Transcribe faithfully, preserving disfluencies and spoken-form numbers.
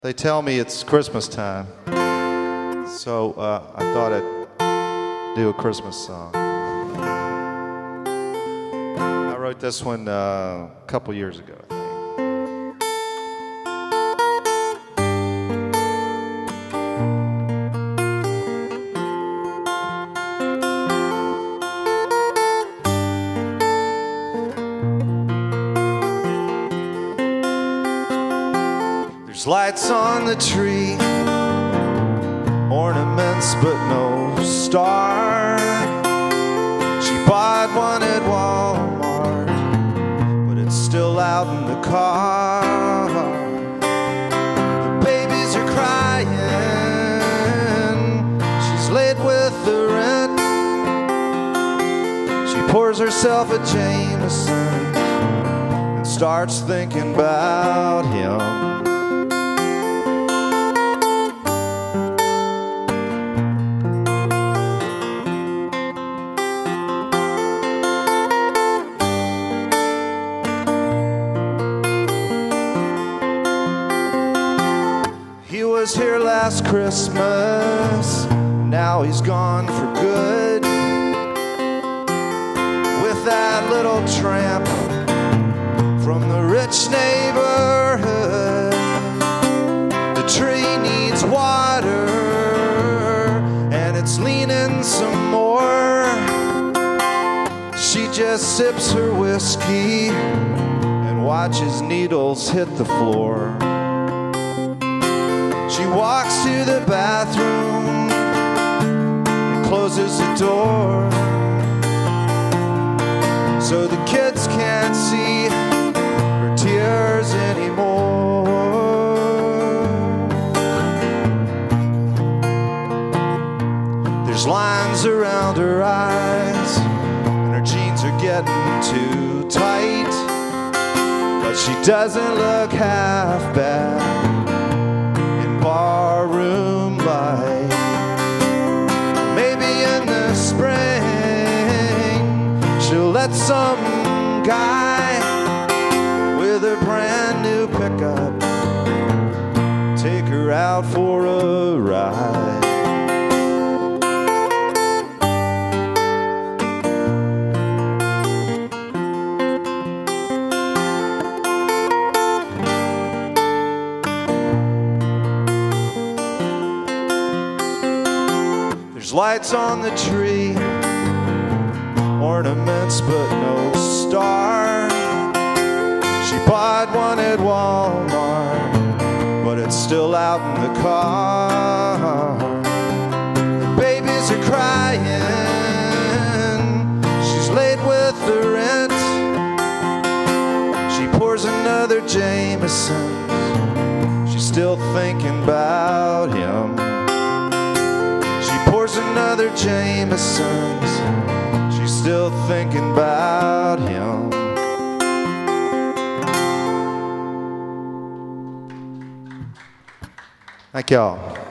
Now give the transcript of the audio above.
They tell me it's Christmas time, so uh, I thought I'd do a Christmas song. I wrote this one uh, a couple years ago, I think. There's lights on the tree, ornaments but no star. She bought one at Walmart, but it's still out in the car. The babies are crying, she's late with the rent. She pours herself a Jameson and starts thinking about him. He was here last Christmas, now he's gone for good. With that little tramp from the rich neighborhood. The tree needs water and it's leaning some more. She just sips her whiskey and watches needles hit the floor. She walks to the bathroom and closes the door so the kids can't see her tears anymore. There's lines around her eyes and her jeans are getting too tight, but she doesn't look half bad. Barroom light. Maybe in the spring she'll let some guy with a brand new pickup take her out for a ride. There's lights on the tree, ornaments but no star. She bought one at Walmart, but it's still out in the car. The babies are crying, she's late with the rent. She pours another Jameson, she's still thinking about him. Pours another Jameson's, she's still thinking about him. Thank y'all.